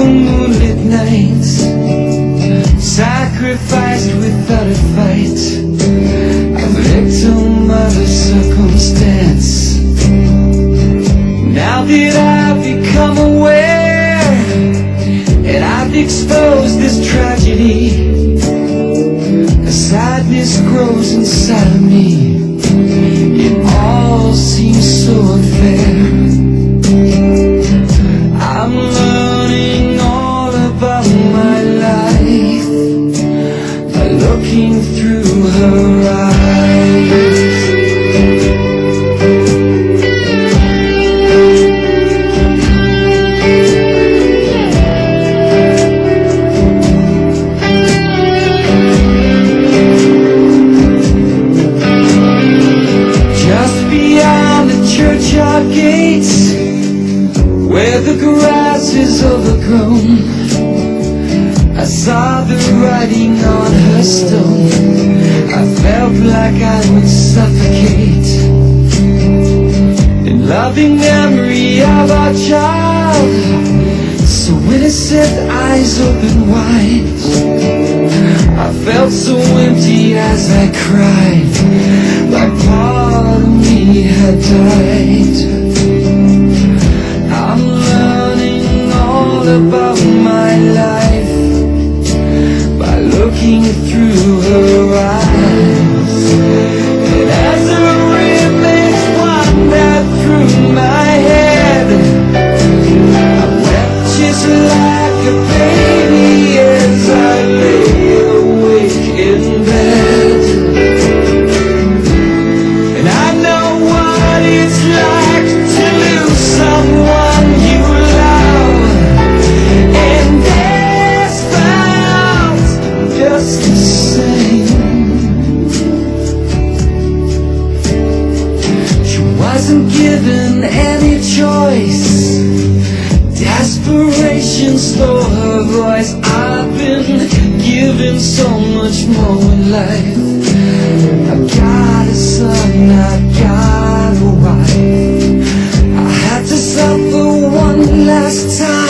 moonlit nights, sacrificed without a fight, a victim of a circumstance. Now that I've become aware and I've exposed this tragedy, a sadness grows inside of me. It all seems so unfair. I'm learning all about my life by looking through her eyes. Churchyard gates, where the grass is overgrown, I saw the writing on her stone. I felt like I would suffocate. In loving memory of our child, so innocent, eyes open wide, I felt so empty as I cried, like part of me had died. I'm learning all about my life by looking through her eyes. And as her image wandered through my head, I wept just like a baby as I lay awake in bed. And I know what it's like to lose someone you love, and this felt just the same. She wasn't given any choice. Desperation stole her voice. I've been given so much more in life. I've got a son, I've got a wife. I had to suffer one last time.